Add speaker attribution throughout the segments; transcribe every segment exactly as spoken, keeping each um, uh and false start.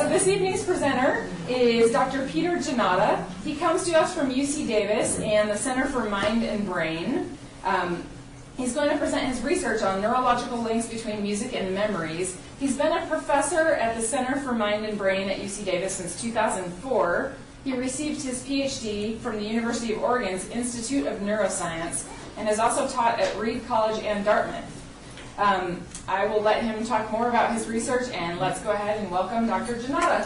Speaker 1: So this evening's presenter is Doctor Peter Janata. He comes to us from U C Davis and the Center for Mind and Brain. Um, he's going to present his research on neurological links between music and memories. He's been a professor at the Center for Mind and Brain at U C Davis since two thousand four. He received his P H D from the University of Oregon's Institute of Neuroscience and has also taught at Reed College and Dartmouth. Um, I will let him talk more about his research, and let's go ahead and welcome Doctor Janata.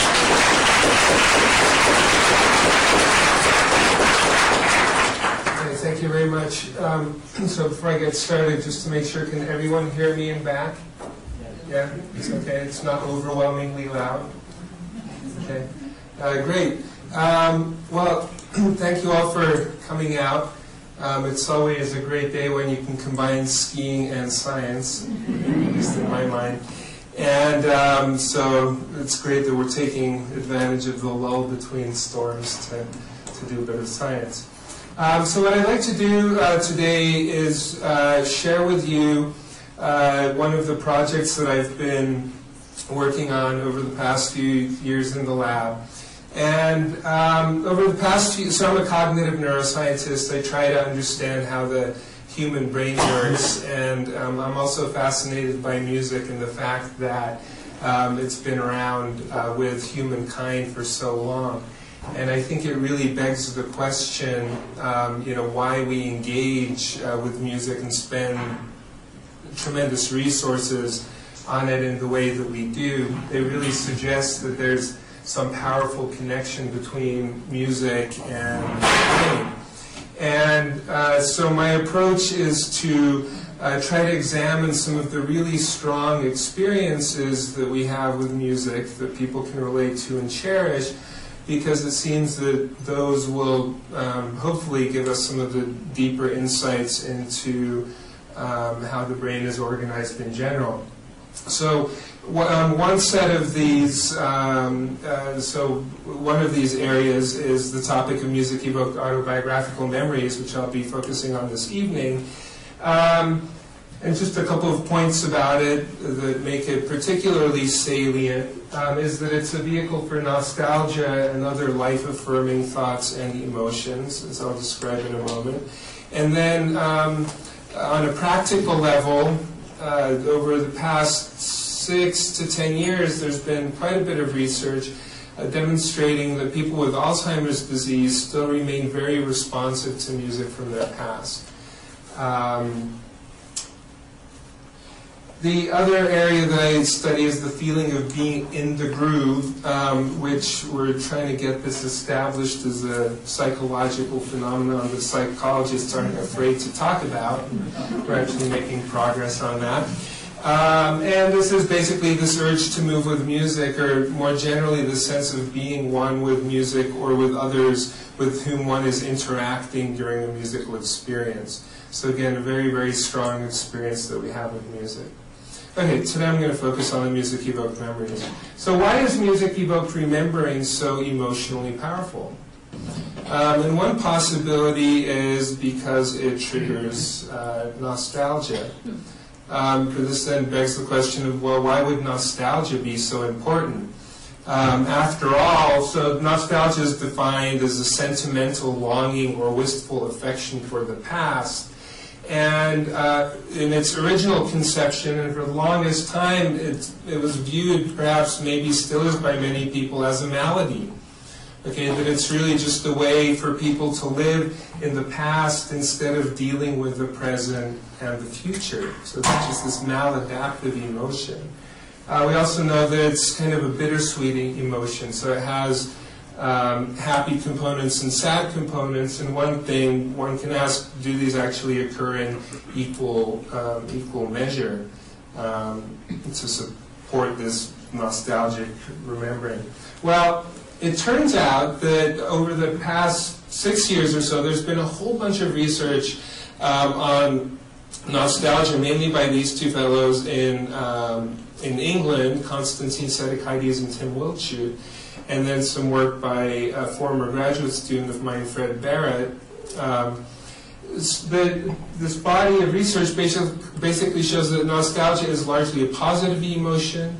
Speaker 2: Okay, thank you very much. Um, so before I get started, just to make sure, can everyone hear me in back? Yeah, it's okay. It's not overwhelmingly loud. Okay, uh, great. Um, well, thank you all for coming out. Um, it's always a great day when you can combine skiing and science, at least in my mind. And um, so it's great that we're taking advantage of the lull between storms to, to do a bit of science. Um, so what I'd like to do uh, today is uh, share with you uh, one of the projects that I've been working on over the past few years in the lab. And um, over the past few, so I'm a cognitive neuroscientist. I try to understand how the human brain works, and um, I'm also fascinated by music and the fact that um, it's been around uh, with humankind for so long. And I think it really begs the question, um, you know, why we engage uh, with music and spend tremendous resources on it in the way that we do. It really suggests that there's some powerful connection between music and brain. And uh, so my approach is to uh, try to examine some of the really strong experiences that we have with music that people can relate to and cherish, because it seems that those will um, hopefully give us some of the deeper insights into um, how the brain is organized in general. So um, one set of these, um, uh, so one of these areas is the topic of music-evoked autobiographical memories, which I'll be focusing on this evening. Um, and just a couple of points about it that make it particularly salient um, is that it's a vehicle for nostalgia and other life-affirming thoughts and emotions, as I'll describe in a moment. And then um, on a practical level, Uh, over the past six to ten years, there's been quite a bit of research uh, demonstrating that people with Alzheimer's disease still remain very responsive to music from their past. Um, the other area that I study is the feeling of being in the groove, um, which we're trying to get this established as a psychological phenomenon that psychologists aren't afraid to talk about. We're actually making progress on that. Um, and this is basically this urge to move with music, or more generally the sense of being one with music or with others with whom one is interacting during a musical experience. So again, a very, very strong experience that we have with music. Okay, today I'm going to focus on the music-evoked memories. So why is music-evoked remembering so emotionally powerful? Um, and one possibility is because it triggers uh, nostalgia. Um, this then begs the question of, well, why would nostalgia be so important? Um, after all, so nostalgia is defined as a sentimental longing or wistful affection for the past. And uh, in its original conception, and for the longest time, it, it was viewed, perhaps maybe still is by many people, as a malady. Okay, that it's really just a way for people to live in the past instead of dealing with the present and the future. So it's just this maladaptive emotion. Uh, we also know that it's kind of a bittersweet emotion, so it has Um, happy components and sad components, and one thing one can ask, do these actually occur in equal um, equal measure um, to support this nostalgic remembering? Well, it turns out that over the past six years or so, there's been a whole bunch of research um, on nostalgia, mainly by these two fellows in um, in England, Konstantin Sedekides and Tim Wiltshut, and then some work by a former graduate student of mine, Fred Barrett. Um, the, this body of research basically shows that nostalgia is largely a positive emotion,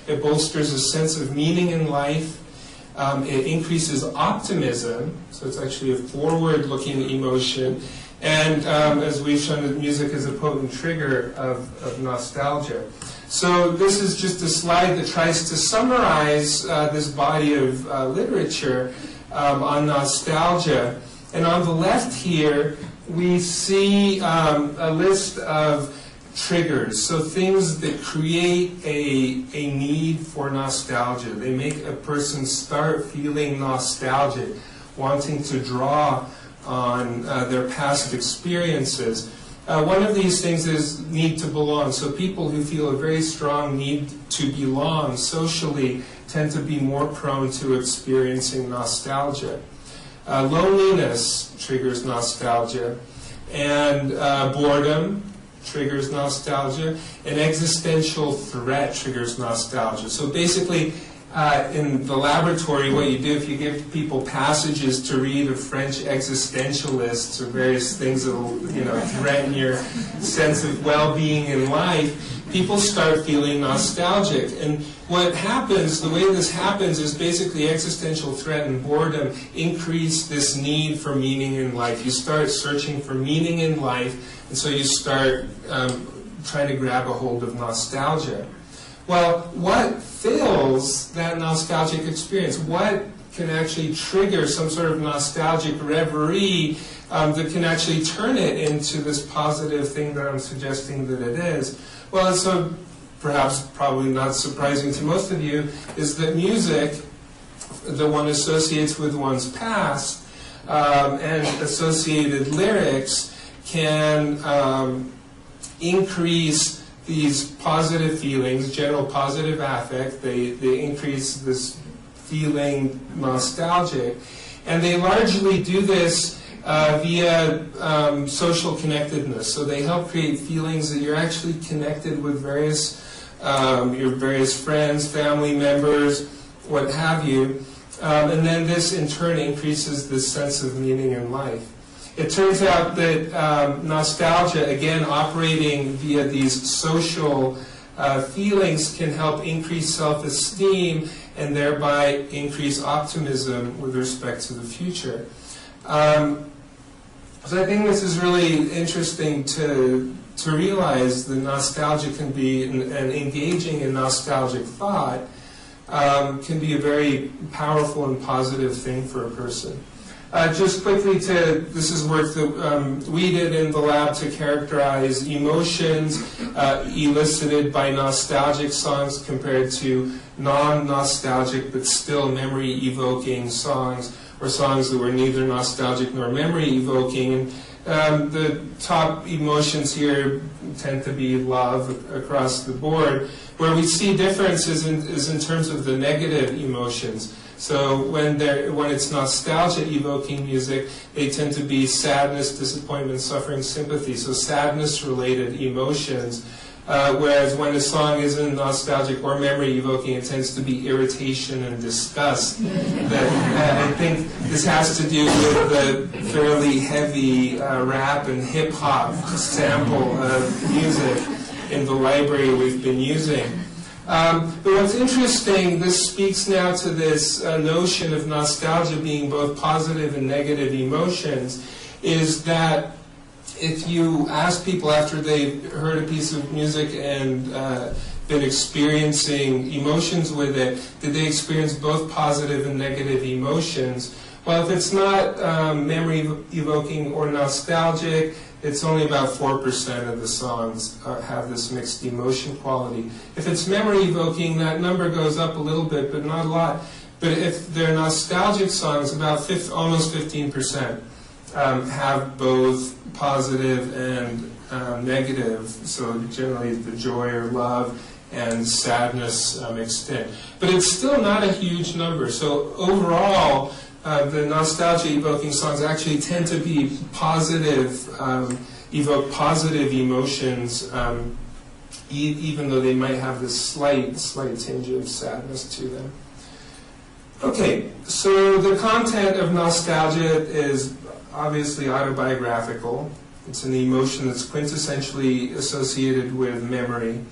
Speaker 2: It bolsters a sense of meaning in life. Um, it increases optimism, so it's actually a forward-looking emotion. And um, as we've shown, that music is a potent trigger of, of nostalgia. So this is just a slide that tries to summarize uh, this body of uh, literature um, on nostalgia. And on the left here, we see um, a list of triggers, so things that create a, a need for nostalgia. They make a person start feeling nostalgic, wanting to draw on uh, their past experiences. Uh, one of these things is need to belong. So people who feel a very strong need to belong socially tend to be more prone to experiencing nostalgia. Uh, loneliness triggers nostalgia, and uh, boredom triggers nostalgia, and existential threat triggers nostalgia. So basically, uh, in the laboratory, what you do, if you give people passages to read of French existentialists or various things that will, you know, threaten your sense of well-being in life, people start feeling nostalgic. And what happens, the way this happens, is basically existential threat and boredom increase this need for meaning in life. You start searching for meaning in life, and so you start um, trying to grab a hold of nostalgia. Well, what fills that nostalgic experience? What can actually trigger some sort of nostalgic reverie um, that can actually turn it into this positive thing that I'm suggesting that it is? Well, it's a, perhaps probably not surprising to most of you, is that music that one associates with one's past um, and associated lyrics can um, increase these positive feelings, general positive affect. They, they increase this feeling nostalgic. And they largely do this uh, via um, social connectedness. So they help create feelings that you're actually connected with various, um, your various friends, family members, what have you. Um, and then this in turn increases this sense of meaning in life. It turns out that um, nostalgia, again, operating via these social uh, feelings, can help increase self-esteem and thereby increase optimism with respect to the future. Um, so I think this is really interesting to, to realize that nostalgia can be, and, and engaging in nostalgic thought um, can be a very powerful and positive thing for a person. Uh, just quickly to, this is work that um, we did in the lab to characterize emotions uh, elicited by nostalgic songs compared to non-nostalgic but still memory-evoking songs, or songs that were neither nostalgic nor memory-evoking. And um, the top emotions here tend to be love across the board. Where we see differences in, is in terms of the negative emotions. So when, when it's nostalgia-evoking music, they tend to be sadness, disappointment, suffering, sympathy. So sadness-related emotions. Uh, whereas when a song isn't nostalgic or memory-evoking, it tends to be irritation and disgust. That, uh, I think this has to do with the fairly heavy uh, rap and hip-hop sample of music in the library we've been using. Um, but what's interesting, this speaks now to this uh, notion of nostalgia being both positive and negative emotions, is that if you ask people after they've heard a piece of music and uh, been experiencing emotions with it, did they experience both positive and negative emotions? Well, if it's not um, memory-evoking or nostalgic, it's only about four percent of the songs uh, have this mixed emotion quality. If it's memory-evoking, that number goes up a little bit, but not a lot. But if they're nostalgic songs, about fifty, almost fifteen percent um, have both positive and um, negative, so generally the joy or love and sadness uh, mixed in. But it's still not a huge number. So overall, Uh, the nostalgia-evoking songs actually tend to be positive, um, evoke positive emotions, um, e even though they might have this slight, slight tinge of sadness to them. Okay, so the content of nostalgia is obviously autobiographical. It's an emotion that's quintessentially associated with memory.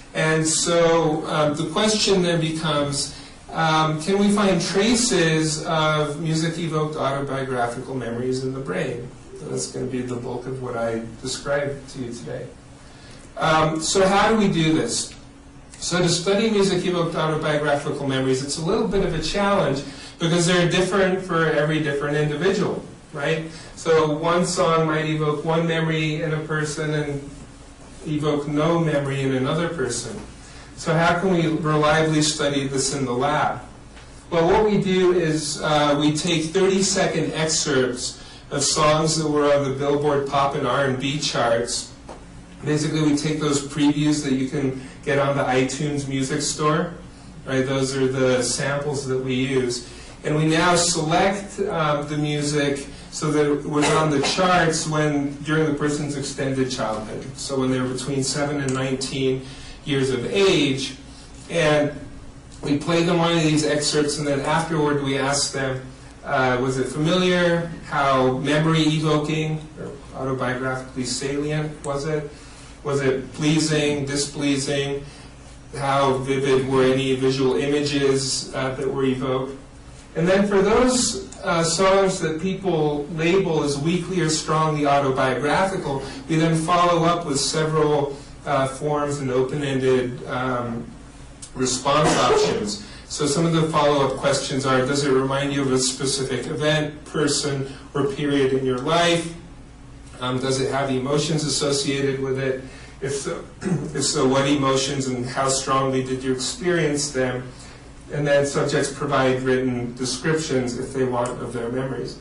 Speaker 2: And so um, the question then becomes, um, can we find traces of music-evoked autobiographical memories in the brain? That's going to be the bulk of what I described to you today. Um, so how do we do this? So to study music-evoked autobiographical memories, it's a little bit of a challenge because they're different for every different individual, right? So one song might evoke one memory in a person and evoke no memory in another person. So how can we reliably study this in the lab? Well, what we do is uh, we take thirty second excerpts of songs that were on the Billboard Pop and R and B charts. Basically, we take those previews that you can get on the iTunes Music Store, right? Those are the samples that we use. And we now select um, the music so that it was on the charts when during the person's extended childhood. So when they were between seven and nineteen years of age. And we play them one of these excerpts, and then afterward we ask them, uh, was it familiar? How memory evoking or autobiographically salient was it? Was it pleasing, displeasing? How vivid were any visual images uh, that were evoked? And then for those uh, songs that people label as weakly or strongly autobiographical, we then follow up with several uh, forms and open-ended um, response options. So some of the follow-up questions are, does it remind you of a specific event, person, or period in your life? Um, does it have emotions associated with it? If so, if so, what emotions and how strongly did you experience them? And then subjects provide written descriptions, if they want, of their memories.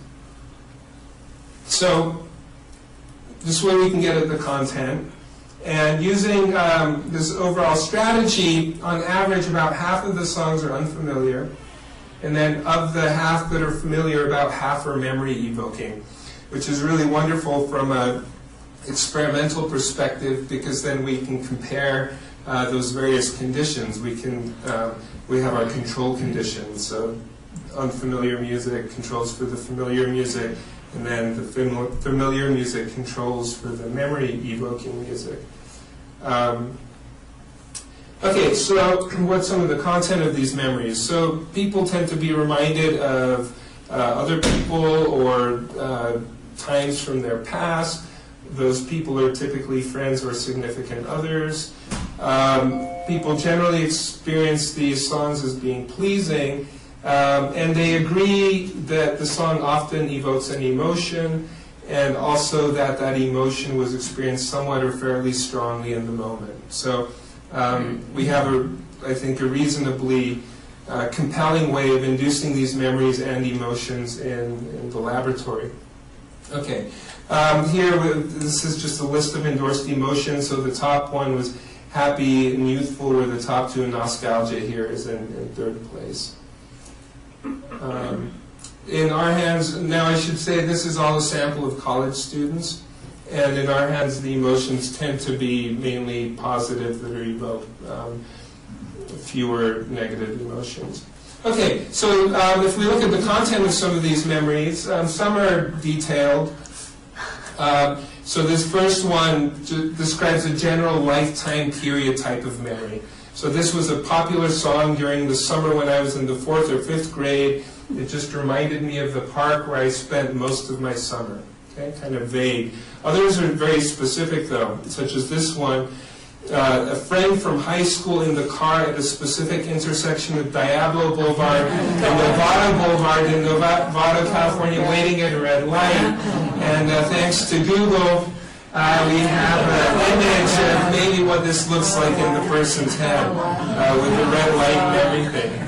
Speaker 2: So this way we can get at the content. And using um, this overall strategy, on average, about half of the songs are unfamiliar. And then of the half that are familiar, about half are memory evoking, which is really wonderful from an experimental perspective, because then we can compare uh, those various conditions. We can uh, we have our control conditions. So unfamiliar music controls for the familiar music, and then the fam familiar music controls for the memory-evoking music. Um, okay, so what's some of the content of these memories? So people tend to be reminded of uh, other people or uh, times from their past. Those people are typically friends or significant others. Um, people generally experience these songs as being pleasing, um, and they agree that the song often evokes an emotion, and also that that emotion was experienced somewhat or fairly strongly in the moment. So um, we have, a, I think, a reasonably uh, compelling way of inducing these memories and emotions in, in the laboratory. Okay, um, here this is just a list of endorsed emotions. So the top one was happy and youthful, where the top two, nostalgia, here is in, in third place. Um, in our hands, now I should say this is all a sample of college students, and in our hands the emotions tend to be mainly positive that are evoked, um, fewer negative emotions. Okay, so um, if we look at the content of some of these memories, um, some are detailed. Uh, so this first one describes a general lifetime period type of memory. So this was a popular song during the summer when I was in the fourth or fifth grade. It just reminded me of the park where I spent most of my summer. Okay, kind of vague. Others are very specific though, such as this one. Uh, a friend from high school in the car at a specific intersection of Diablo Boulevard and Nevada Boulevard in Nevada, California, waiting at a red light. And uh, thanks to Google, uh, we have an image of maybe what this looks like in the person's head, uh, with the red light and everything.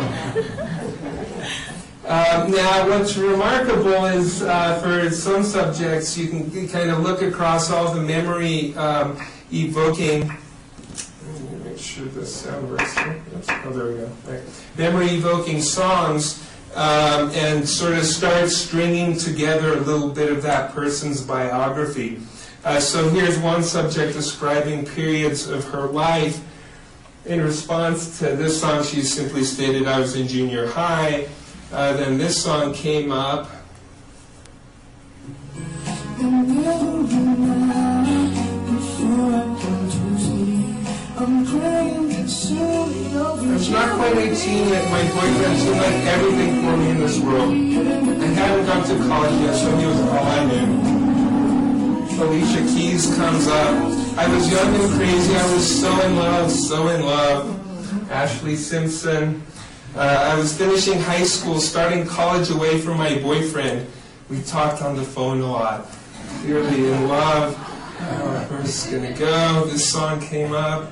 Speaker 2: Uh, now, what's remarkable is uh, for some subjects, you can kind of look across all the memory um, evoking, let me make sure the sound works here. Oops. Oh, there we go. Right. Memory evoking songs, um, and sort of start stringing together a little bit of that person's biography. Uh, so here's one subject describing periods of her life. In response to this song, she simply stated, I was in junior high. Uh, then this song came up. I'm was not quite eighteen yet. My boyfriend seemed like everything for me in this world. I hadn't gone to college yet, so he was all I knew. Alicia Keys comes up. I was young and crazy. I was so in love, so in love. Ashley Simpson. Uh, I was finishing high school, starting college away from my boyfriend. We talked on the phone a lot. Clearly in love. Uh, where's this gonna go? This song came up.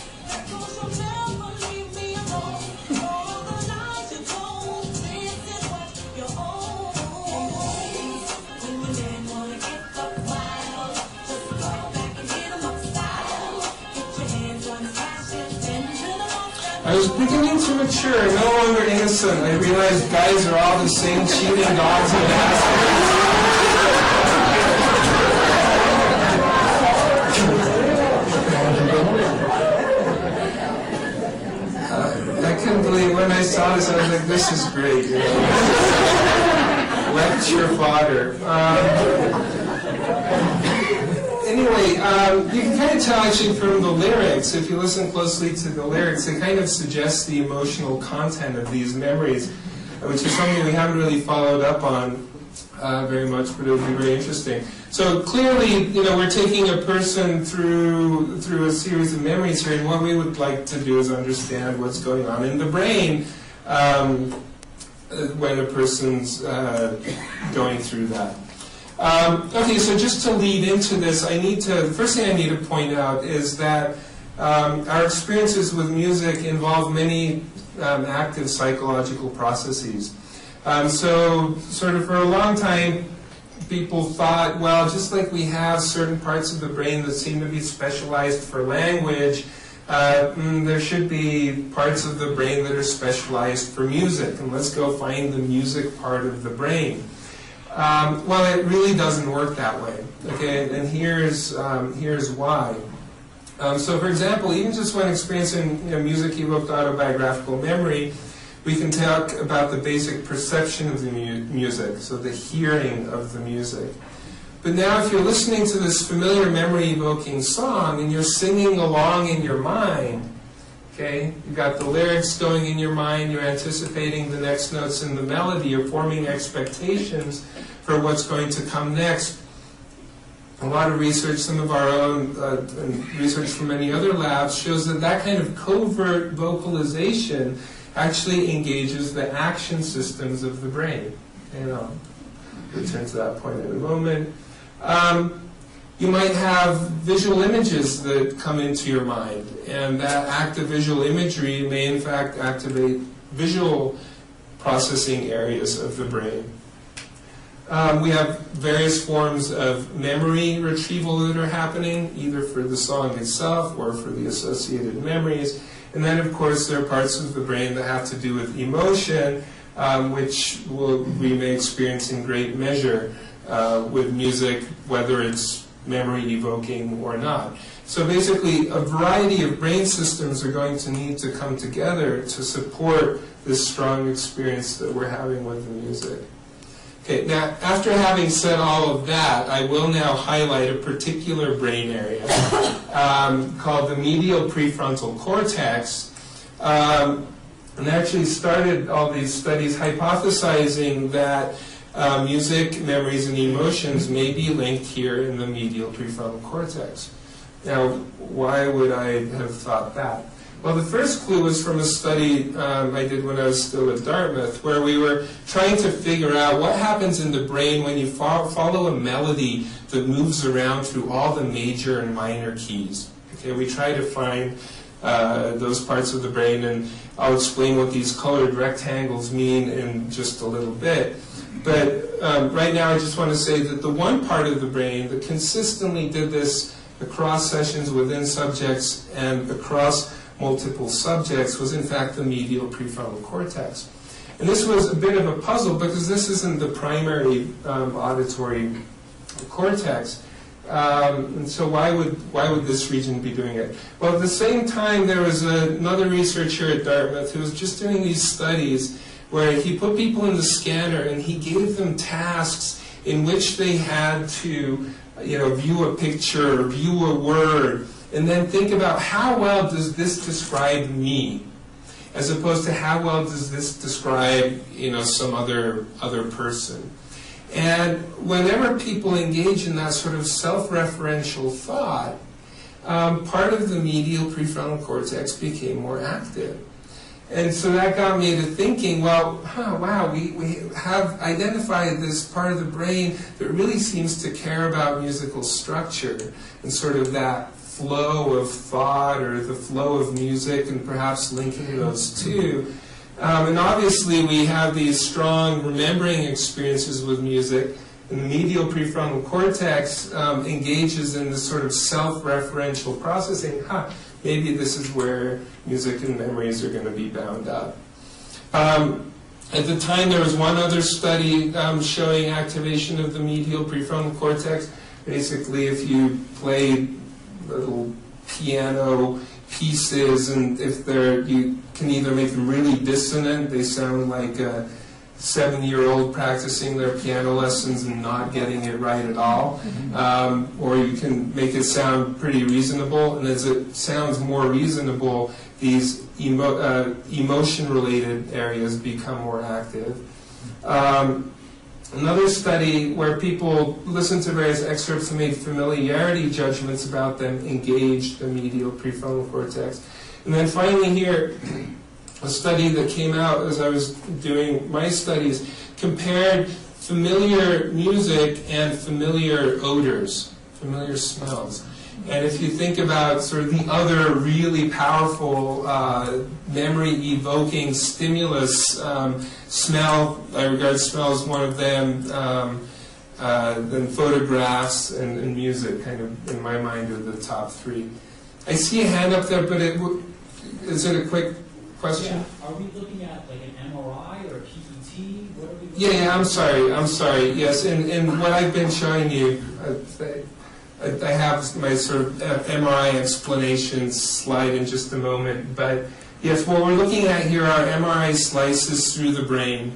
Speaker 2: I was beginning to mature, no longer innocent. I realized guys are all the same cheating dogs and assholes. uh, I couldn't believe when I saw this, I was like, this is great, you know. Lecture fodder. Um, Anyway, um, you can kind of tell actually from the lyrics, if you listen closely to the lyrics, it kind of suggests the emotional content of these memories, which is something we haven't really followed up on uh, very much, but it'll be very interesting. So clearly, you know, we're taking a person through through a series of memories here, and what we would like to do is understand what's going on in the brain um, when a person's uh, going through that. Um, okay, so just to lead into this, I need to, the first thing I need to point out is that um, our experiences with music involve many um, active psychological processes. Um, so, sort of for a long time, people thought, well, just like we have certain parts of the brain that seem to be specialized for language, uh, mm, there should be parts of the brain that are specialized for music, and let's go find the music part of the brain. Um, well, it really doesn't work that way, okay, and here's, um, here's why. Um, so, for example, even just when experiencing you know, music-evoked autobiographical memory, we can talk about the basic perception of the mu music, so the hearing of the music. But now if you're listening to this familiar memory-evoking song and you're singing along in your mind, okay, you've got the lyrics going in your mind, you're anticipating the next notes in the melody, you're forming expectations for what's going to come next. A lot of research, some of our own uh, and research from many other labs, shows that that kind of covert vocalization actually engages the action systems of the brain. And I'll return to that point in a moment. Um, You might have visual images that come into your mind, and that act of visual imagery may in fact activate visual processing areas of the brain. Um, we have various forms of memory retrieval that are happening, either for the song itself or for the associated memories. And then, of course, there are parts of the brain that have to do with emotion, um, which we'll, we may experience in great measure uh, with music, whether it's memory evoking or not. So basically, a variety of brain systems are going to need to come together to support this strong experience that we're having with the music. Okay, now after having said all of that, I will now highlight a particular brain area um, called the medial prefrontal cortex. Um, and actually started all these studies hypothesizing that Uh, music, memories, and emotions may be linked here in the medial prefrontal cortex. Now, why would I have thought that? Well, the first clue was from a study um, I did when I was still at Dartmouth, where we were trying to figure out what happens in the brain when you fo follow a melody that moves around through all the major and minor keys. Okay, we try to find uh, those parts of the brain, and I'll explain what these colored rectangles mean in just a little bit. But um, right now I just want to say that the one part of the brain that consistently did this across sessions within subjects and across multiple subjects was in fact the medial prefrontal cortex. And this was a bit of a puzzle because this isn't the primary um, auditory cortex. Um, and so why would, why would this region be doing it? Well, at the same time, there was a, another researcher at Dartmouth who was just doing these studies where he put people in the scanner and he gave them tasks in which they had to, you know, view a picture or view a word and then think about how well does this describe me, as opposed to how well does this describe, you know, some other other person. And whenever people engage in that sort of self-referential thought, um, part of the medial prefrontal cortex became more active. And so that got me to thinking, well, huh, wow, we, we have identified this part of the brain that really seems to care about musical structure and sort of that flow of thought or the flow of music and perhaps linking those two. Um, and obviously we have these strong remembering experiences with music, and the medial prefrontal cortex um, engages in this sort of self-referential processing. Huh, maybe this is where music and memories are going to be bound up. Um, at the time, there was one other study um, showing activation of the medial prefrontal cortex. Basically, if you play little piano pieces, and if they're, you can either make them really dissonant, they sound like a seven-year-old practicing their piano lessons and not getting it right at all, um, or you can make it sound pretty reasonable, and as it sounds more reasonable, these emo uh, emotion-related areas become more active. Um, Another study where people listened to various excerpts and made familiarity judgments about them engaged the medial prefrontal cortex. And then finally here, a study that came out as I was doing my studies compared familiar music and familiar odors, familiar smells. And if you think about sort of the other really powerful uh, memory-evoking stimulus, um, smell, I regard smell as one of them, um, uh, then photographs and, and music, kind of, in my mind, are the top three. I see a hand up there, but it, is it a quick question?
Speaker 3: Yeah. Are we looking at like an M R I or a P E T? What are we looking
Speaker 2: Yeah, yeah,
Speaker 3: at?
Speaker 2: I'm sorry, I'm sorry, yes, and, and what I've been showing you, uh, I have my sort of M R I explanation slide in just a moment, but yes, what we're looking at here are M R I slices through the brain,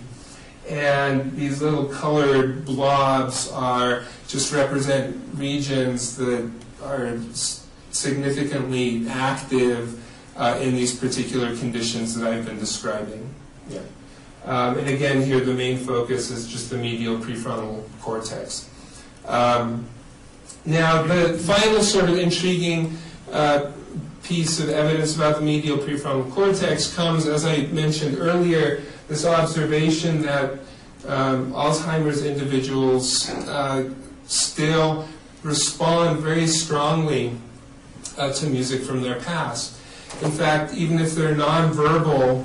Speaker 2: and these little colored blobs are just represent regions that are significantly active uh, in these particular conditions that I've been describing. Yeah. Um, and again, here the main focus is just the medial prefrontal cortex. Um, Now, the final sort of intriguing uh, piece of evidence about the medial prefrontal cortex comes, as I mentioned earlier, this observation that um, Alzheimer's individuals uh, still respond very strongly uh, to music from their past. In fact, even if they're nonverbal,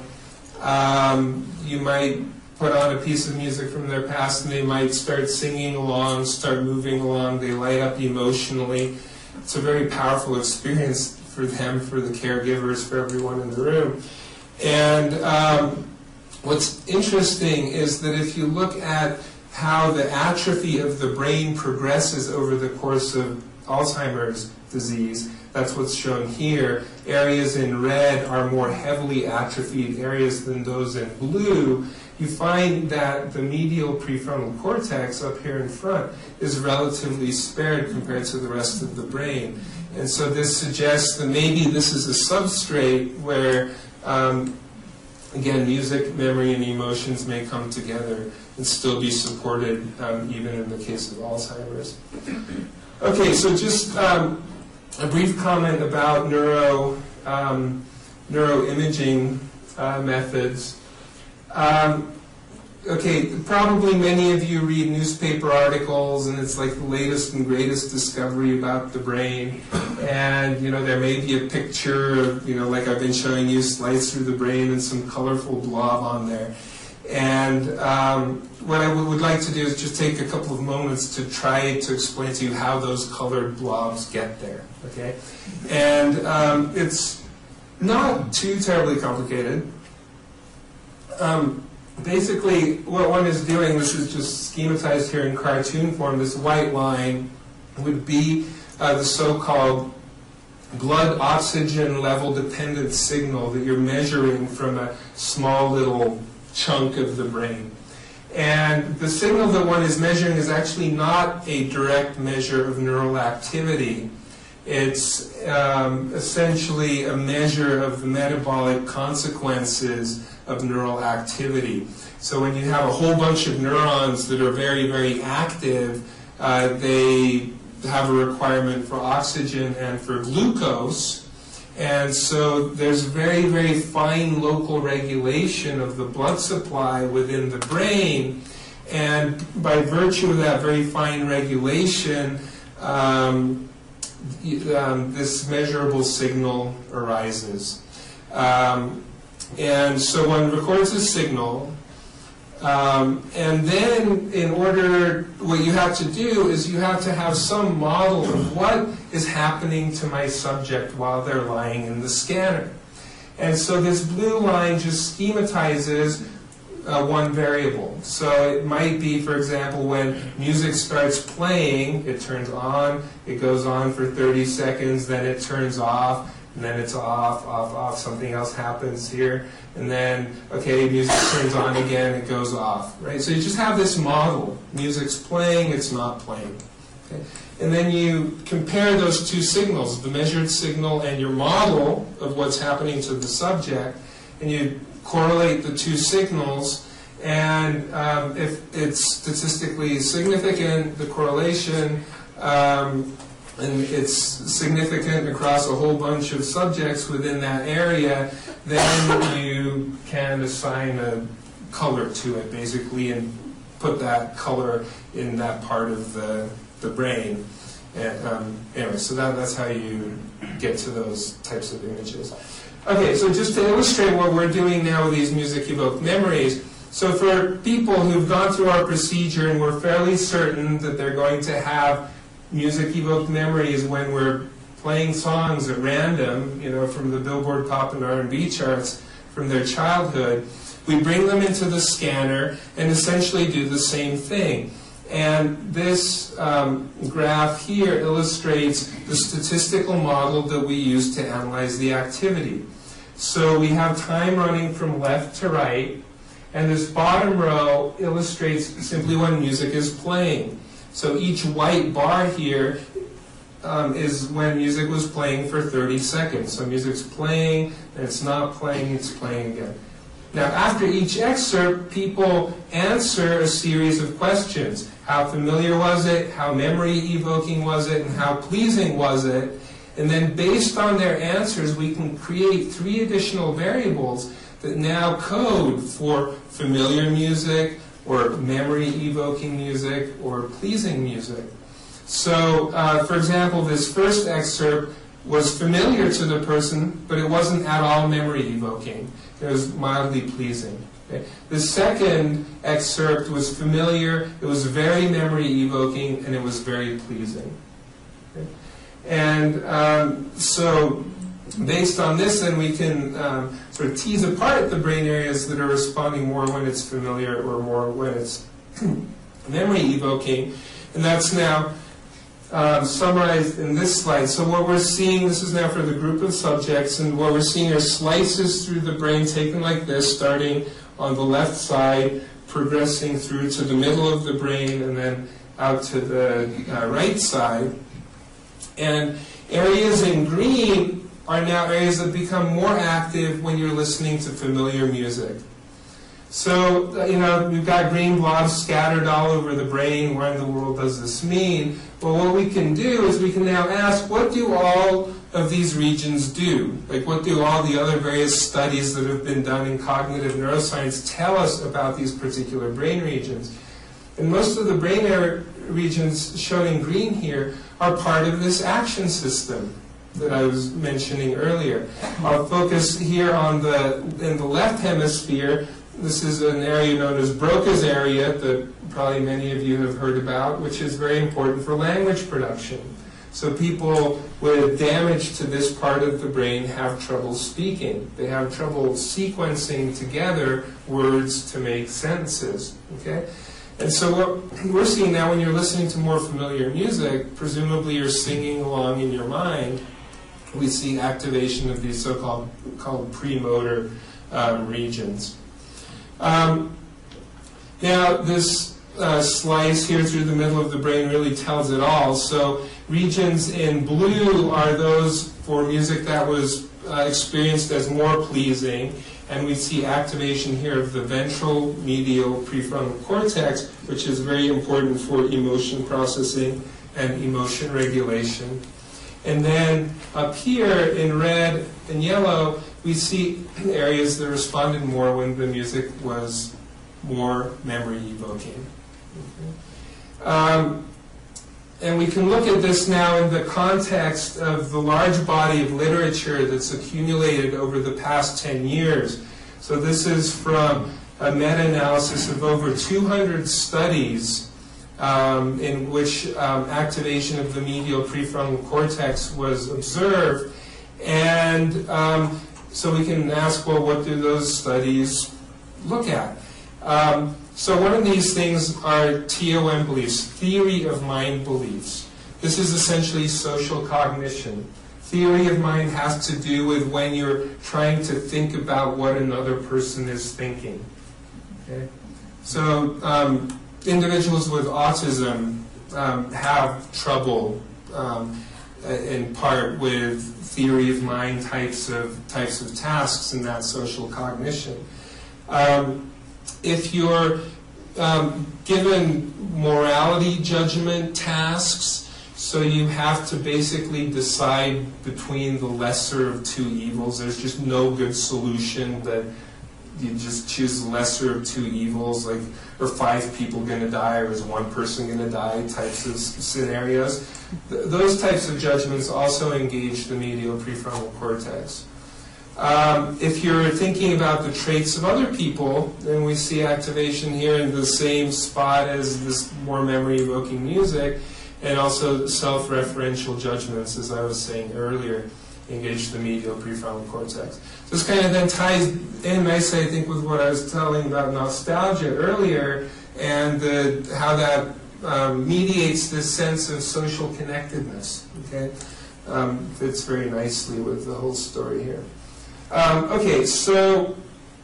Speaker 2: um, you might put on a piece of music from their past and they might start singing along, start moving along, they light up emotionally. It's a very powerful experience for them, for the caregivers, for everyone in the room. And um, what's interesting is that if you look at how the atrophy of the brain progresses over the course of Alzheimer's disease, that's what's shown here. Areas in red are more heavily atrophied areas than those in blue. You find that the medial prefrontal cortex up here in front is relatively spared compared to the rest of the brain. And so this suggests that maybe this is a substrate where, um, again, music, memory, and emotions may come together and still be supported, um, even in the case of Alzheimer's. Okay, so just um, a brief comment about neuro, um, neuroimaging uh, methods. Um, okay, probably many of you read newspaper articles, and it's like the latest and greatest discovery about the brain. And you know, there may be a picture of, you know, like I've been showing you, slice through the brain and some colorful blob on there. And um, what I would like to do is just take a couple of moments to try to explain to you how those colored blobs get there. Okay, and um, it's not too terribly complicated. Um, basically, what one is doing, this is just schematized here in cartoon form, this white line would be uh, the so-called blood oxygen level dependent signal that you're measuring from a small little chunk of the brain. And the signal that one is measuring is actually not a direct measure of neural activity. It's um, essentially a measure of the metabolic consequences of neural activity. So when you have a whole bunch of neurons that are very, very active, uh, they have a requirement for oxygen and for glucose. And so there's very, very fine local regulation of the blood supply within the brain. And by virtue of that very fine regulation, um, um, this measurable signal arises. Um, and so one records a signal, um, and then in order, what you have to do is you have to have some model of what is happening to my subject while they're lying in the scanner. And so this blue line just schematizes Uh, one variable. So it might be, for example, when music starts playing, it turns on, it goes on for thirty seconds, then it turns off, and then it's off, off, off, something else happens here, and then, okay, music turns on again, it goes off, right? So you just have this model. Music's playing, it's not playing. Okay? And then you compare those two signals, the measured signal and your model of what's happening to the subject, and you correlate the two signals, and um, if it's statistically significant, the correlation, um, and it's significant across a whole bunch of subjects within that area, then you can assign a color to it, basically, and put that color in that part of the, the brain. And, um, anyway, so that, that's how you get to those types of images. Okay, so just to illustrate what we're doing now with these music-evoked memories, so for people who've gone through our procedure and we're fairly certain that they're going to have music-evoked memories when we're playing songs at random, you know, from the Billboard Pop and R and B charts from their childhood, we bring them into the scanner and essentially do the same thing. And this um, graph here illustrates the statistical model that we use to analyze the activity. So we have time running from left to right, and this bottom row illustrates simply when music is playing. So each white bar here um, is when music was playing for thirty seconds. So music's playing, and it's not playing, it's playing again. Now, after each excerpt, people answer a series of questions. How familiar was it? How memory-evoking was it? And how pleasing was it? And then based on their answers, we can create three additional variables that now code for familiar music, or memory-evoking music, or pleasing music. So, uh, for example, this first excerpt was familiar to the person, but it wasn't at all memory-evoking. It was mildly pleasing. Okay. The second excerpt was familiar, it was very memory-evoking, and it was very pleasing. Okay. And um, so, based on this, then we can um, sort of tease apart the brain areas that are responding more when it's familiar or more when it's memory-evoking. And that's now um, summarized in this slide. So what we're seeing, this is now for the group of subjects, and what we're seeing are slices through the brain taken like this, starting on the left side, progressing through to the middle of the brain, and then out to the uh, right side. And areas in green are now areas that become more active when you're listening to familiar music. So, you know, we've got green blobs scattered all over the brain. What in the world does this mean? Well, what we can do is we can now ask, what do all of these regions do? Like, what do all the other various studies that have been done in cognitive neuroscience tell us about these particular brain regions? And most of the brain area regions shown in green here are part of this action system that I was mentioning earlier. I'll focus here on the, in the left hemisphere. This is an area known as Broca's area that probably many of you have heard about, which is very important for language production. So people with damage to this part of the brain have trouble speaking. They have trouble sequencing together words to make sentences. Okay? And so what we're seeing now, when you're listening to more familiar music, presumably you're singing along in your mind, we see activation of these so-called called premotor um, regions. Um, now, this uh, slice here through the middle of the brain really tells it all. So regions in blue are those for music that was uh, experienced as more pleasing, and we see activation here of the ventral medial prefrontal cortex, which is very important for emotion processing and emotion regulation. And then up here in red and yellow, we see areas that responded more when the music was more memory evoking. Okay. Um, and we can look at this now in the context of the large body of literature that's accumulated over the past ten years. So this is from a meta-analysis of over two hundred studies um, in which um, activation of the medial prefrontal cortex was observed. And um, so we can ask, well, what do those studies look at? Um, so one of these things are T O M beliefs, theory of mind beliefs. This is essentially social cognition. Theory of mind has to do with when you're trying to think about what another person is thinking. Okay? So um, individuals with autism um, have trouble um, in part with theory of mind types of types of tasks in that social cognition. Um, if you're um, given morality judgment tasks, so you have to basically decide between the lesser of two evils. There's just no good solution, that you just choose the lesser of two evils, like are five people going to die or is one person going to die types of scenarios. Th those types of judgments also engage the medial prefrontal cortex. Um, if you're thinking about the traits of other people, then we see activation here in the same spot as this more memory-evoking music, and also self-referential judgments, as I was saying earlier, engage the medial prefrontal cortex. So this kind of then ties in nicely, I think, with what I was telling about nostalgia earlier, and the, how that um, mediates this sense of social connectedness. Okay, um, fits very nicely with the whole story here. Um, okay, so,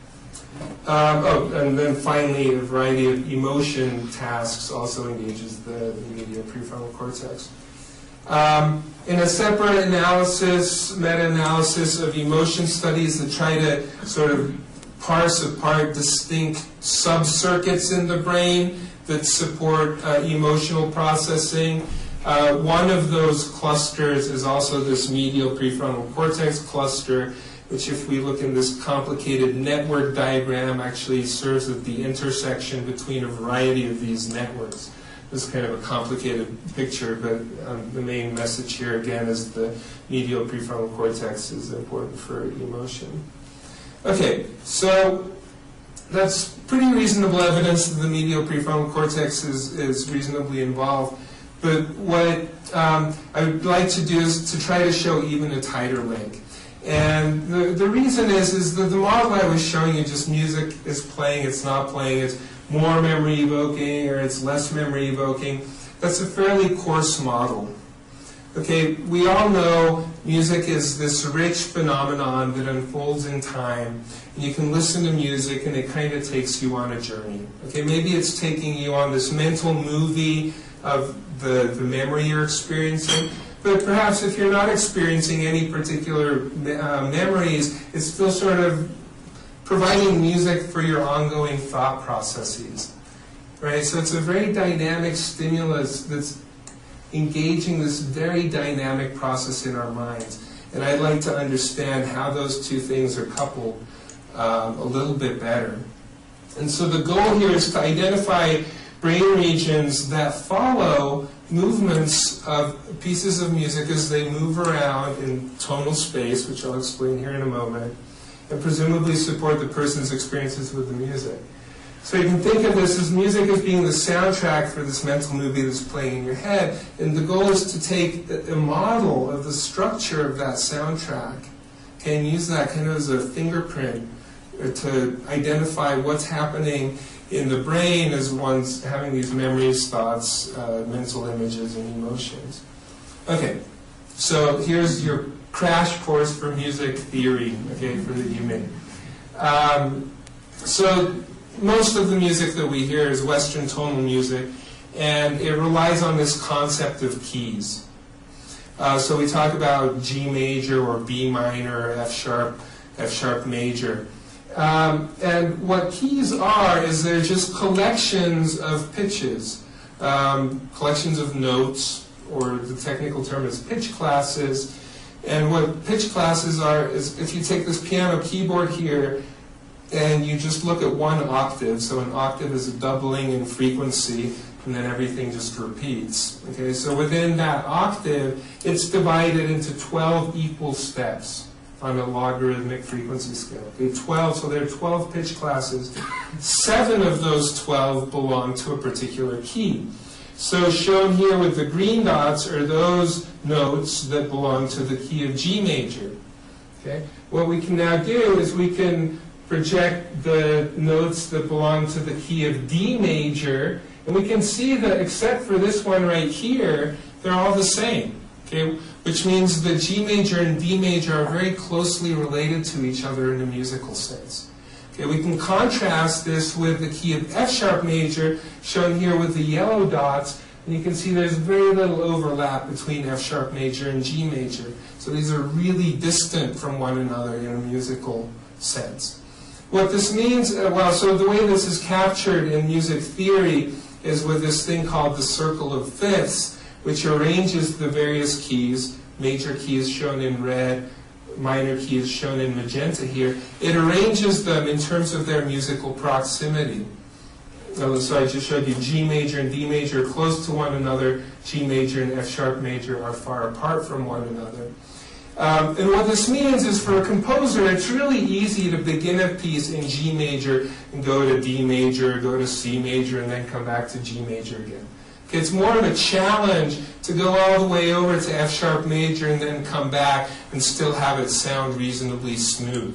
Speaker 2: um, oh, and then finally, a variety of emotion tasks also engages the, the medial prefrontal cortex. Um, in a separate analysis, meta-analysis of emotion studies that try to sort of parse apart distinct sub-circuits in the brain that support uh, emotional processing, uh, one of those clusters is also this medial prefrontal cortex cluster, which, if we look in this complicated network diagram, actually serves as the intersection between a variety of these networks. This is kind of a complicated picture, but um, the main message here, again, is the medial prefrontal cortex is important for emotion. Okay, so that's pretty reasonable evidence that the medial prefrontal cortex is, is reasonably involved. But what um, I would like to do is to try to show even a tighter link. And the, the reason is, is that the model I was showing you, just music is playing, it's not playing, it's more memory evoking or it's less memory evoking, that's a fairly coarse model. Okay, we all know music is this rich phenomenon that unfolds in time, and you can listen to music and it kind of takes you on a journey. Okay, maybe it's taking you on this mental movie of the, the memory you're experiencing. But perhaps if you're not experiencing any particular uh, memories, it's still sort of providing music for your ongoing thought processes, right? So it's a very dynamic stimulus that's engaging this very dynamic process in our minds. And I'd like to understand how those two things are coupled um, a little bit better. And so the goal here is to identify brain regions that follow movements of pieces of music as they move around in tonal space, which I'll explain here in a moment, and presumably support the person's experiences with the music. So you can think of this as music as being the soundtrack for this mental movie that's playing in your head, and the goal is to take a model of the structure of that soundtrack, okay, and use that kind of as a fingerprint to identify what's happening in the brain as one's having these memories, thoughts, uh, mental images, and emotions. Okay, so here's your crash course for music theory, okay, for the human. Um, so most of the music that we hear is Western tonal music, and it relies on this concept of keys. Uh, so we talk about G major or B minor, or F sharp, F sharp major. Um, and what keys are is they're just collections of pitches, um, collections of notes, or the technical term is pitch classes. And what pitch classes are is if you take this piano keyboard here and you just look at one octave, so an octave is a doubling in frequency, and then everything just repeats. Okay, so within that octave, it's divided into twelve equal steps on a logarithmic frequency scale. Okay, twelve, so there are twelve pitch classes. Seven of those twelve belong to a particular key. So shown here with the green dots are those notes that belong to the key of G major. Okay, what we can now do is we can project the notes that belong to the key of D major, and we can see that except for this one right here, they're all the same. Okay, which means that G major and D major are very closely related to each other in a musical sense. Okay, we can contrast this with the key of F sharp major, shown here with the yellow dots, and you can see there's very little overlap between F sharp major and G major. So these are really distant from one another in a musical sense. What this means, uh, well, so the way this is captured in music theory is with this thing called the circle of fifths, which arranges the various keys, major keys shown in red, minor keys shown in magenta here. It arranges them in terms of their musical proximity. So I just showed you G major and D major are close to one another. G major and F sharp major are far apart from one another. Um, and what this means is for a composer, it's really easy to begin a piece in G major and go to D major, go to C major, and then come back to G major again. Okay, it's more of a challenge to go all the way over to F sharp major and then come back and still have it sound reasonably smooth.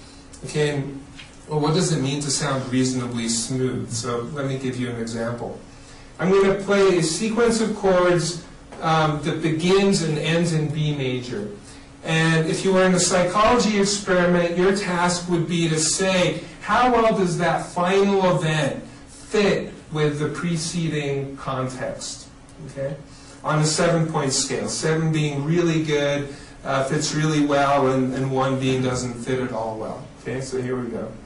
Speaker 2: Okay, and, well, what does it mean to sound reasonably smooth? So let me give you an example. I'm going to play a sequence of chords um, that begins and ends in B major. And if you were in a psychology experiment, your task would be to say, how well does that final event fit with the preceding context? Okay? On a seven-point scale, seven being really good, uh, fits really well, and, and one being doesn't fit at all well. Okay, so here we go.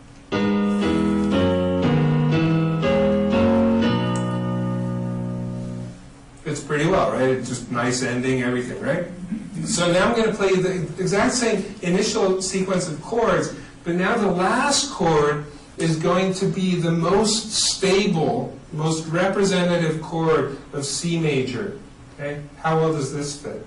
Speaker 2: Fits pretty well, right? It's just nice ending, everything, right? So now I'm going to play the exact same initial sequence of chords, but now the last chord is going to be the most stable, most representative chord of C major. Okay? How well does this fit?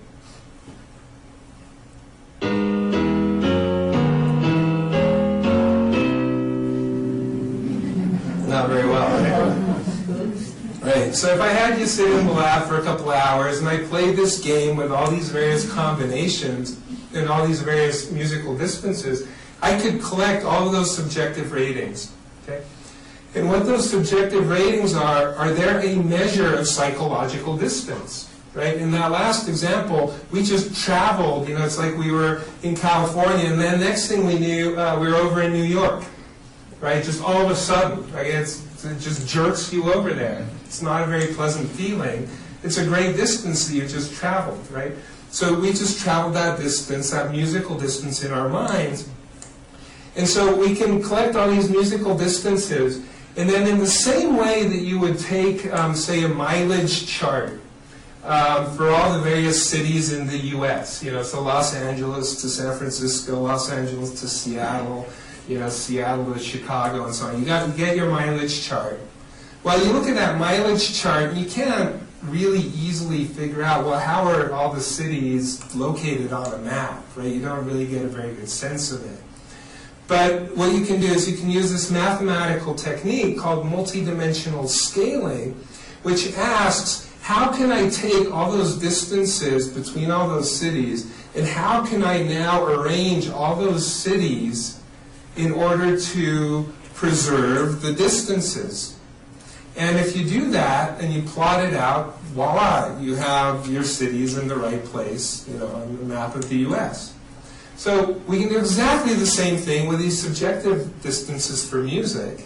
Speaker 2: Not very well, right? Right, so if I had you sit in the lab for a couple of hours and I played this game with all these various combinations and all these various musical distances, I could collect all of those subjective ratings. Okay? And what those subjective ratings are, are they're a measure of psychological distance. Right? In that last example, we just traveled, you know, it's like we were in California and then next thing we knew, uh, we were over in New York. Right? Just all of a sudden, right? It's, it just jerks you over there. It's not a very pleasant feeling. It's a great distance that you just traveled, right? So we just traveled that distance, that musical distance in our minds. And so we can collect all these musical distances. And then in the same way that you would take, um, say, a mileage chart um, for all the various cities in the U S, you know, so Los Angeles to San Francisco, Los Angeles to Seattle, you know, Seattle to Chicago and so on. You got to get your mileage chart. Well, you look at that mileage chart, and you can't really easily figure out, well, how are all the cities located on a map, right? You don't really get a very good sense of it. But what you can do is you can use this mathematical technique called multidimensional scaling, which asks, how can I take all those distances between all those cities, and how can I now arrange all those cities in order to preserve the distances? And if you do that and you plot it out, voila, you have your cities in the right place, you know, on the map of the U S. So we can do exactly the same thing with these subjective distances for music.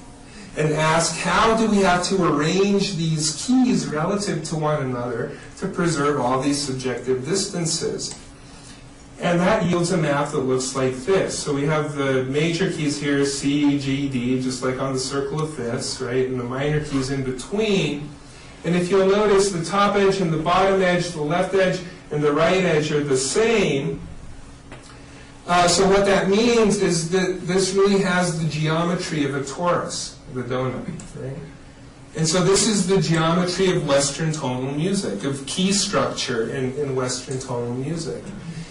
Speaker 2: and ask how do we have to arrange these keys relative to one another to preserve all these subjective distances. And that yields a map that looks like this. So we have the major keys here, C, G, D, just like on the circle of fifths, right? And the minor keys in between. And if you'll notice, the top edge and the bottom edge, the left edge and the right edge are the same. Uh, so what that means is that this really has the geometry of a torus, of a donut, right? And so this is the geometry of Western tonal music, of key structure in, in Western tonal music.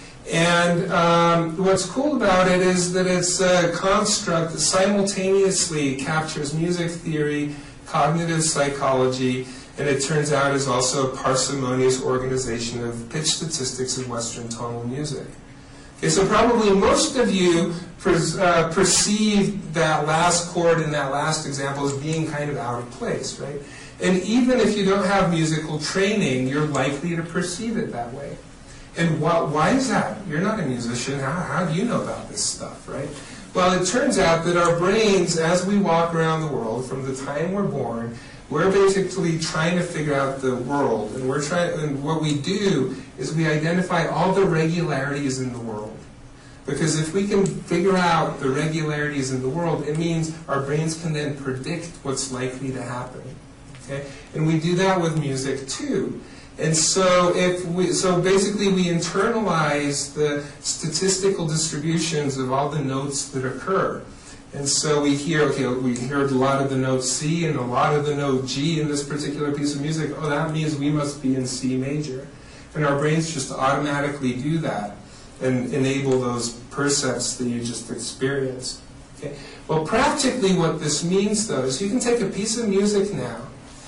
Speaker 2: And um, what's cool about it is that it's a construct that simultaneously captures music theory, cognitive psychology, and it turns out is also a parsimonious organization of pitch statistics of Western tonal music. Okay, so probably most of you per, uh, perceive that last chord in that last example as being kind of out of place, right? And even if you don't have musical training, you're likely to perceive it that way. And why, why is that? You're not a musician. How, how do you know about this stuff, right? Well, it turns out that our brains, as we walk around the world, from the time we're born, we're basically trying to figure out the world. And we're trying, and what we do is we identify all the regularities in the world. Because if we can figure out the regularities in the world, it means our brains can then predict what's likely to happen. Okay? And we do that with music too. And so, if we, so basically we internalize the statistical distributions of all the notes that occur. And so we hear, okay, we heard a lot of the note C and a lot of the note G in this particular piece of music. Oh, that means we must be in C major. And our brains just automatically do that and enable those percepts that you just experienced. Okay? Well, practically what this means, though, is you can take a piece of music now,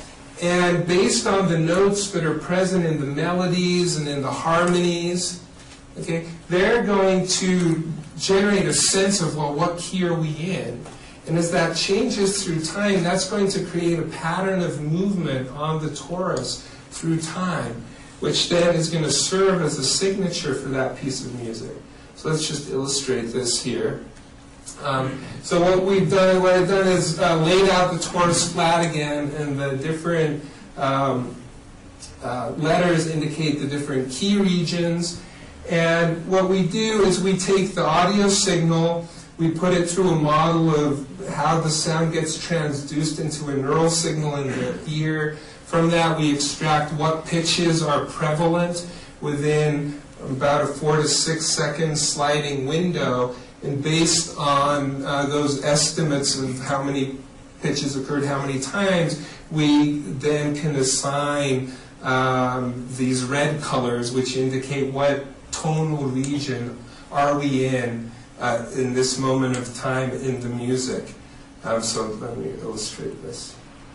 Speaker 2: and based on the notes that are present in the melodies and in the harmonies, okay, they're going to generate a sense of, well, what key are we in? And as that changes through time, that's going to create a pattern of movement on the torus through time, which then is going to serve as a signature for that piece of music. So let's just illustrate this here. Um, so what we've done, what I've done is uh, laid out the torus flat again, and the different um, uh, letters indicate the different key regions. And what we do is we take the audio signal, we put it through a model of how the sound gets transduced into a neural signal in the ear. From that, we extract what pitches are prevalent within about a four to six second sliding window. And based on uh, those estimates of how many pitches occurred how many times, we then can assign um, these red colors, which indicate what tonal region are we in uh, in this moment of time in the music. Um, so let me illustrate this.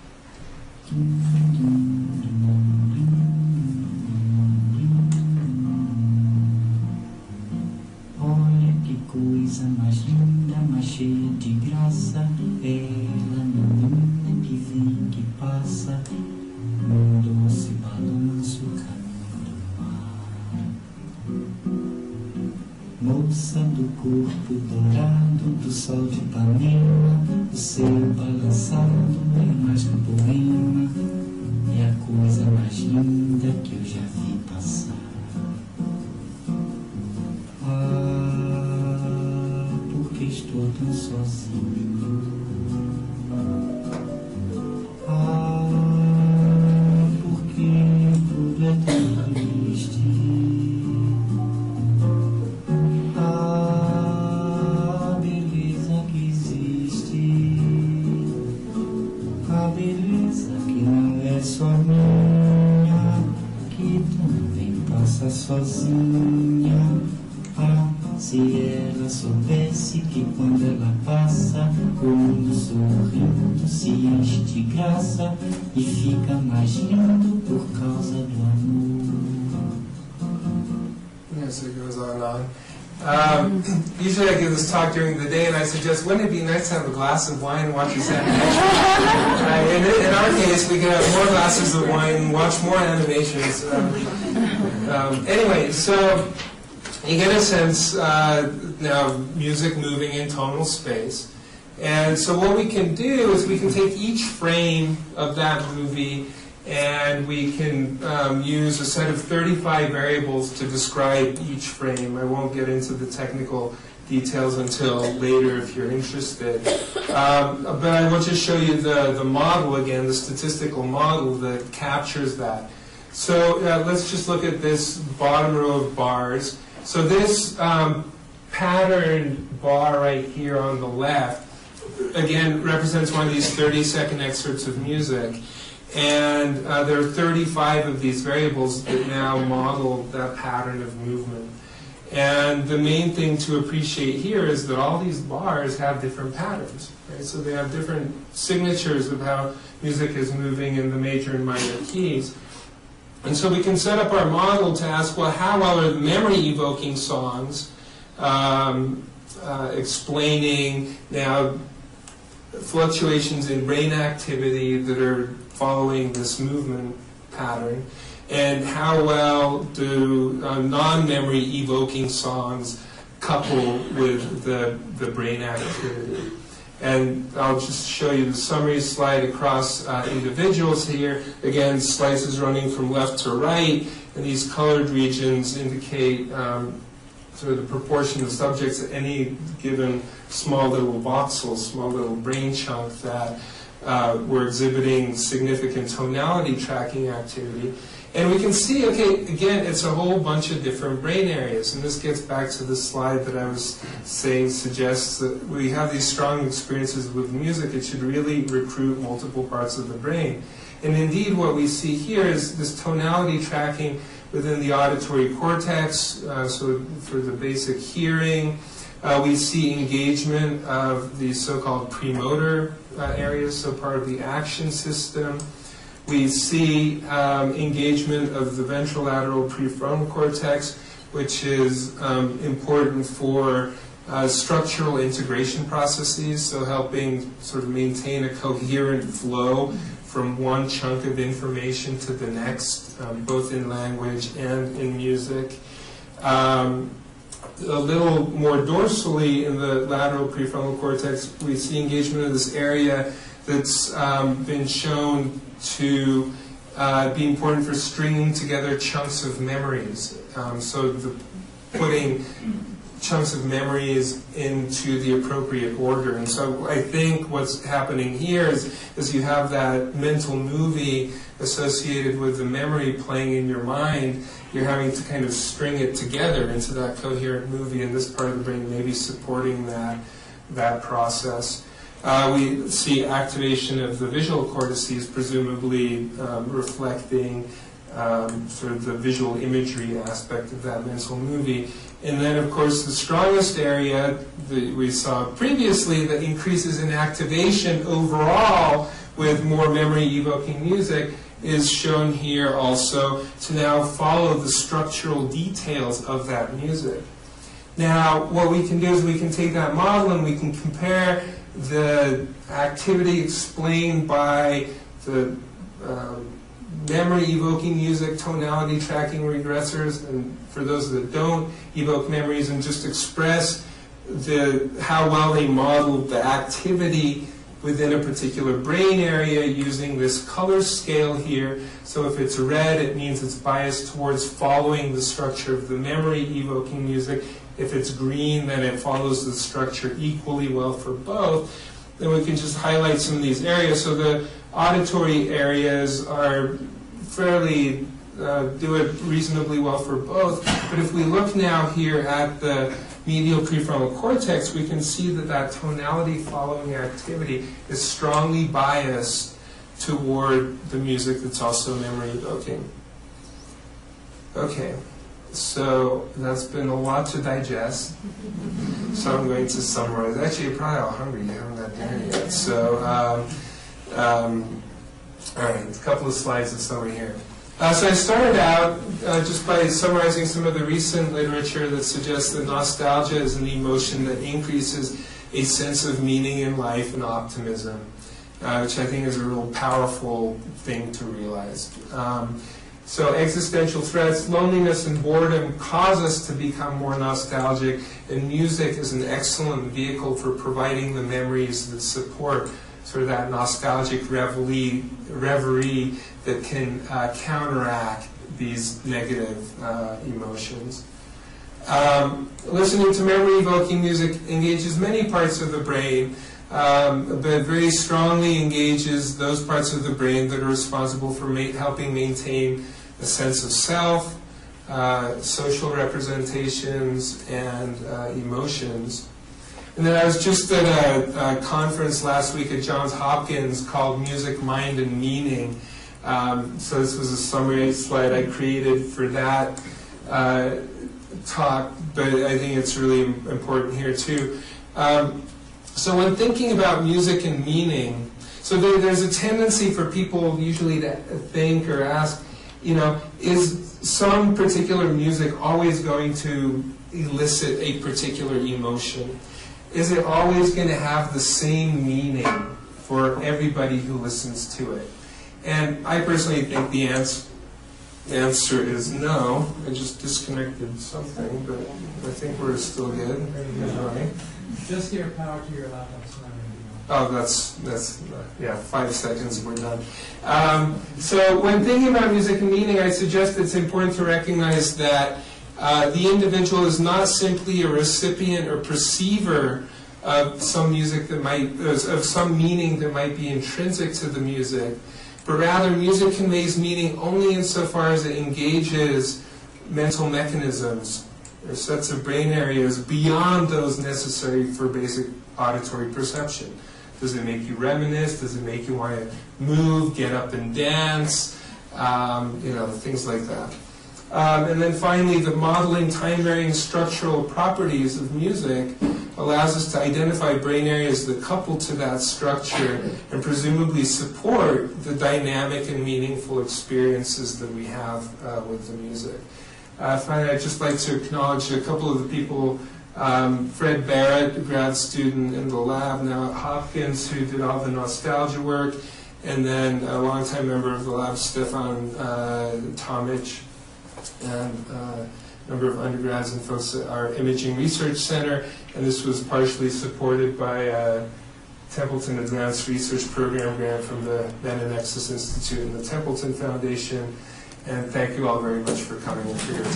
Speaker 4: Coisa mais linda, mais cheia de graça, ela menina que vem, que passa, num doce balanço, caminho do mar. Moça do corpo dourado, do sol de Ipanema, o seu balançado é mais que um poema, é a coisa mais linda que eu já vi passar. Estou tão sozinho. Ah, porque tudo é tão triste. Ah, a beleza que existe. A beleza que não é só minha, que também passa sozinha. Ah, se ela soubesse que quando ela passa, o mundo sorrindo se enche de graça e fica mais lindo por causa do amor.
Speaker 2: Yes, it goes on and on. Um, usually I give this talk during the day, and I suggest, wouldn't it be nice to have a glass of wine and watch this animation? uh, in, in our case, we can have more glasses of wine and watch more animations. Um, um, anyway, so you get a sense uh, now of music moving in tonal space. And so what we can do is we can take each frame of that movie and we can um, use a set of thirty-five variables to describe each frame. I won't get into the technical details until later if you're interested. Um, but I will just show you the, the model again, the statistical model that captures that. So uh, let's just look at this bottom row of bars. So this um, patterned bar right here on the left, again, represents one of these thirty second excerpts of music. And uh, there are thirty-five of these variables that now model that pattern of movement. And the main thing to appreciate here is that all these bars have different patterns. Right? So they have different signatures of how music is moving in the major and minor keys. And so we can set up our model to ask, well, how well are the memory-evoking songs um, uh, explaining now fluctuations in brain activity that are following this movement pattern, and how well do uh, non-memory evoking songs couple with the, the brain activity. And I'll just show you the summary slide across uh, individuals here. Again, slices running from left to right, and these colored regions indicate um, sort of the proportion of subjects at any given small little voxel, small little brain chunk that uh, were exhibiting significant tonality tracking activity. And we can see, okay, again, it's a whole bunch of different brain areas. And this gets back to the slide that I was saying suggests that we have these strong experiences with music. It should really recruit multiple parts of the brain. And indeed, what we see here is this tonality tracking within the auditory cortex, uh, so for the basic hearing. Uh, we see engagement of the so-called premotor uh, areas, so part of the action system. We see um, engagement of the ventrolateral prefrontal cortex, which is um, important for uh, structural integration processes, so helping sort of maintain a coherent flow from one chunk of information to the next, um, both in language and in music. Um, a little more dorsally in the lateral prefrontal cortex, we see engagement of this area that's um, been shown to uh, be important for stringing together chunks of memories. Um, so the, putting chunks of memories into the appropriate order. And so I think what's happening here is, is you have that mental movie associated with the memory playing in your mind. You're having to kind of string it together into that coherent movie, and this part of the brain may be supporting that, that process. Uh, we see activation of the visual cortices, presumably um, reflecting um, sort of the visual imagery aspect of that mental movie. And then, of course, the strongest area that we saw previously that increases in activation overall with more memory-evoking music is shown here also to now follow the structural details of that music. Now, what we can do is we can take that model and we can compare the activity explained by the um, memory-evoking music, tonality tracking regressors, and for those that don't evoke memories, and just express the, how well they modeled the activity within a particular brain area using this color scale here. So if it's red, it means it's biased towards following the structure of the memory-evoking music. If it's green, then it follows the structure equally well for both. Then we can just highlight some of these areas. So the auditory areas are fairly, uh, do it reasonably well for both. But if we look now here at the medial prefrontal cortex, we can see that that tonality following activity is strongly biased toward the music that's also memory evoking. Okay. So that's been a lot to digest. So I'm going to summarize. Actually, you're probably all hungry. You haven't had dinner yet. So, um, um, all right, a couple of slides of summary here. Uh, so I started out uh, just by summarizing some of the recent literature that suggests that nostalgia is an emotion that increases a sense of meaning in life and optimism, uh, which I think is a real powerful thing to realize. Um, So existential threats, loneliness, and boredom cause us to become more nostalgic, and music is an excellent vehicle for providing the memories that support sort of that nostalgic reverie, reverie that can uh, counteract these negative uh, emotions. Um, listening to memory-evoking music engages many parts of the brain, um, but very strongly engages those parts of the brain that are responsible for ma helping maintain a sense of self, uh, social representations, and uh, emotions. And then I was just at a, a conference last week at Johns Hopkins called Music, Mind, and Meaning. Um, so this was a summary slide I created for that uh, talk, but I think it's really important here too. Um, so when thinking about music and meaning, so there, there's a tendency for people usually to think or ask, you know, is some particular music always going to elicit a particular emotion? Is it always going to have the same meaning for everybody who listens to it? And I personally think the ans answer is no. I just disconnected something, but I think we're still good. Right.
Speaker 3: Just your power to your laptop.
Speaker 2: Oh, that's, that's uh, yeah, five seconds, we're done. Um, so when thinking about music and meaning, I suggest it's important to recognize that uh, the individual is not simply a recipient or perceiver of some music that might, of some meaning that might be intrinsic to the music, but rather music conveys meaning only insofar as it engages mental mechanisms or sets of brain areas beyond those necessary for basic auditory perception. Does it make you reminisce? Does it make you want to move, get up and dance? Um, you know, things like that. Um, and then finally, the modeling, time-varying structural properties of music allows us to identify brain areas that couple to that structure and presumably support the dynamic and meaningful experiences that we have uh, with the music. Uh, finally, I'd just like to acknowledge a couple of the people. Um, Fred Barrett, a grad student in the lab now at Hopkins, who did all the nostalgia work, and then a longtime member of the lab, Stefan uh, Tomic, and uh, a number of undergrads and folks at our Imaging Research Center, and this was partially supported by a Templeton Advanced Research Program grant from the Meta Nexus Institute and the Templeton Foundation. And thank you all very much for coming and for your time.